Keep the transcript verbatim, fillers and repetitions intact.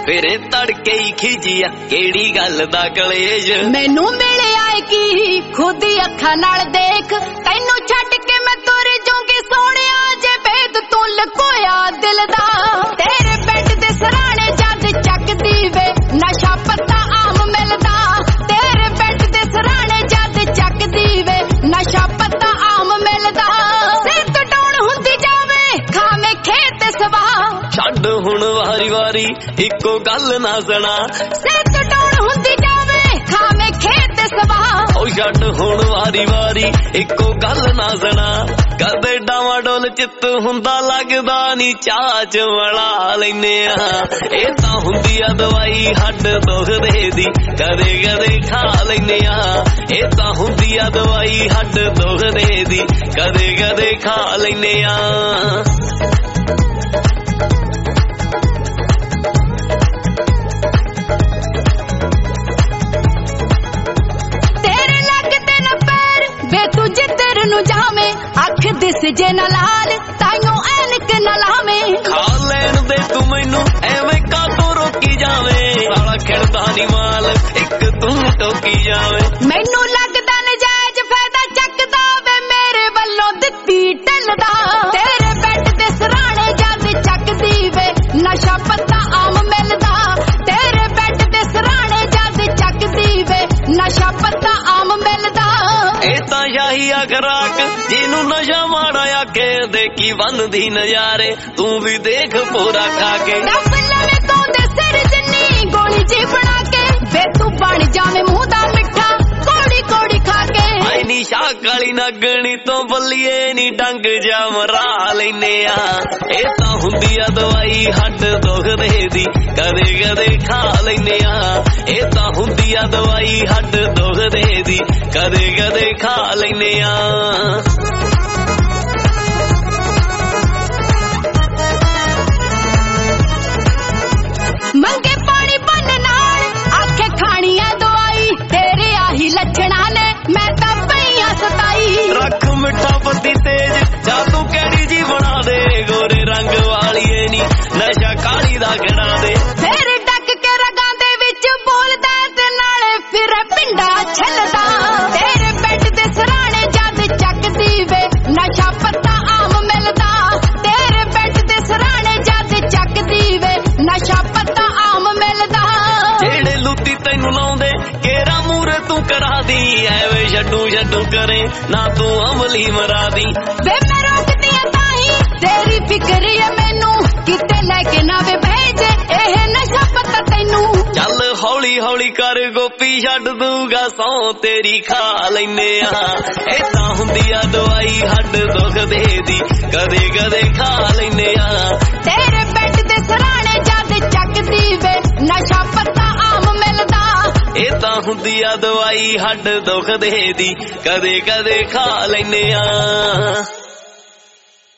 फिर तड़के ही खिजिया केड़ी गल दा कलेज मैनू मिले आए की खुद ही अखा नाल देख तैनू छड्ड के मैं तुर जूंगी सोहणिया जे भेद तू लकोया दिल दा तेरे बेड दे सराणे जद चकदी वे नशा पत्ता आम मिलदा तेरे बेड दे सराणे जद चकदी वे नशा पत्ता आम मिलदा सिर कटाउण हुंदी जावे खावे खेत सवा छड्ड हुण वारी वारी इक्को गल ना सुना सिर कटाउण हुंदी जावे खावे खेत सवा ओ छड्ड हुण वारी वारी इक्को गल ना सुना कदे डावा डोल चित हुंदा लगदा नी चाच वड़ा लैने आ ए तां हुंदी आ दवाई हड्ड दुखदे दी कदे कदे खा लैने आ ए तां हुंदी आ दवाई हड्ड दुखदे दी कदे कदे खा लैने आ जावे अख दिस जे न लाल ताइयों ऐनक न लावे खा लैन दे तू मैनू एवें कातों रोकी जावे साला खिड़दा नी माल एक तू टोकी जावे मैनू लगदा नजायज फायदा चकदा वे मेरे वल्लों दित्ती टलदा तेरे बेड दे सराणे जद चकदी वे नशा पत्ता आम मिलदा तेरे बेड दे सराणे जद चकदी वे नशा पत्ता आम मिलदा ए तां शाही आ खराक जिनू नशा माड़ा आके देखी बनदी नजारे तू भी देख पूरा खा के डब लवे तू दे सिर जिन्नी गोली जी बना के वे तू बन जावे मुंह दा मिठा कोड़ी कोड़ी खा के आई नी शाह काली नगणी तो बल्लिए नी डंग जा मरा लैने आ ए तां हुंदी आ दवाई हड्ड दुखदे दी कदे कदे खा लैने आ ए तां हुंदी आ दवाई हड्ड दुखदे दी कदे कदे खा लैने आ मंगे पानी बन नाल आखे खानी है दवाई तेरे आही लक्षणा ने मैं तां पईया सताई रख मिठा पत्ती तेज जा तू कैड़ी जी बना दे गोरे रंग वाली नी नशा काली दा गड़ा दे फिर डक के रगां दे विच बोलदा ते नाले फिर पिंडा छलदा तेरे बेड दे सराणे जद चकदी वे नशा पत्ता आम मिलदा तेरे बेड दे सराणे जद चकदी वे नशा पत्ता आम मिलदा जेड़े लुत्ती तैनू लाउंदे केरा मूरे तू करा दी ऐवे छड्डू छड्डू करे ना तू अमली मरा दी वे मैं रोकदी आ ताही तेरी फिक्र है मैनू किते लेके ना वे भेजे एह नशा पत्ता तैनू चल हौली हौली कर गोपी छड्ड दूंगा सौ तेरी खा लैने आ ए तां हुंदी आ दवाई हड्ड दुखदे दी कदे कदे खा लैने आ तेरे बेड दे सराणे जद चकदी वे नशा पत्ता आम मिलदा ए तां हुंदी आ दवाई हड्ड दुखदे दी कदे कदे खा लैने आ।